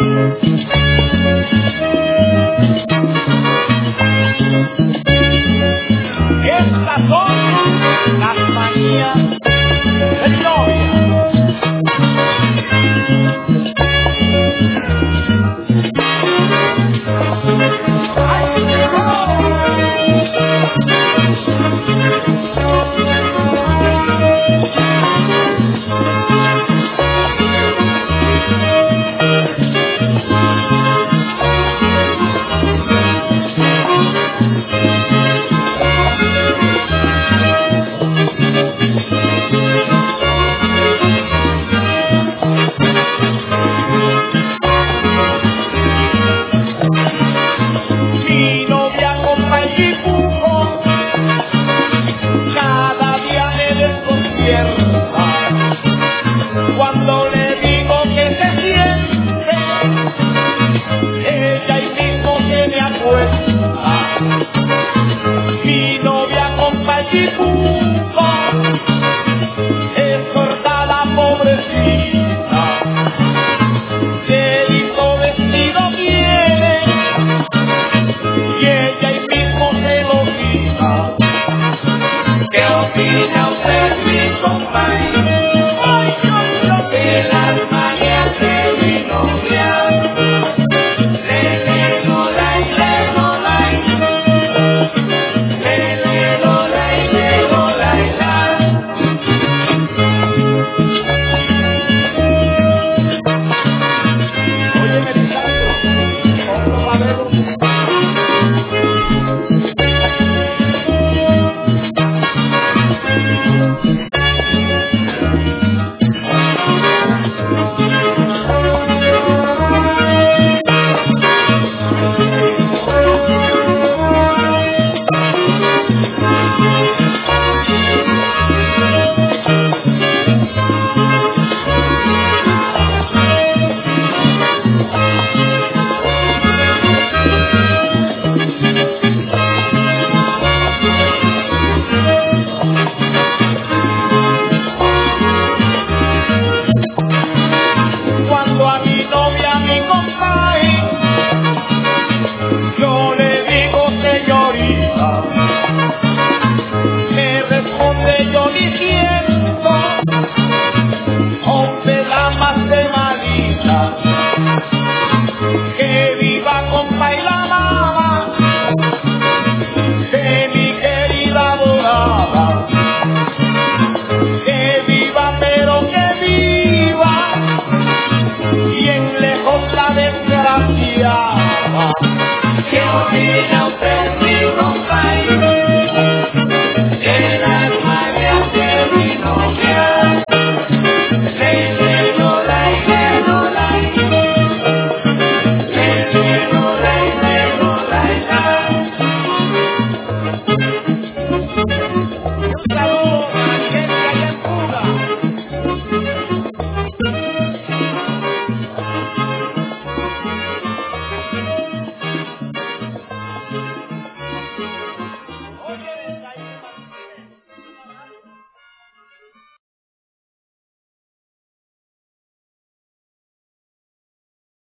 Estas son las manías de mi novia. Mi novia compra el dibujo, cada día me desconcierta. Cuando le digo que se siente, ella ahí mismo se me acuesta. Mi novia compra el dibujo, es sorda la pobrecita, que hizo vestido viene y ella ahí mismo se lo quita. ¿Qué opina usted, mi compañero, de las manías de mi novia? Le, lo, lai, le, lo, lai. Le, lo, lai, le, lo, lai, la. Óyeme, Lisandro, otro babero. Cuando a mi novia, mi compadre, yo le digo señorita, me responde yo diciendo, hombre la más de malita, que viva compa y la mamá de mi querida dorada, que viva pero que viva bien lejos la desgraciada. ¿Qué opina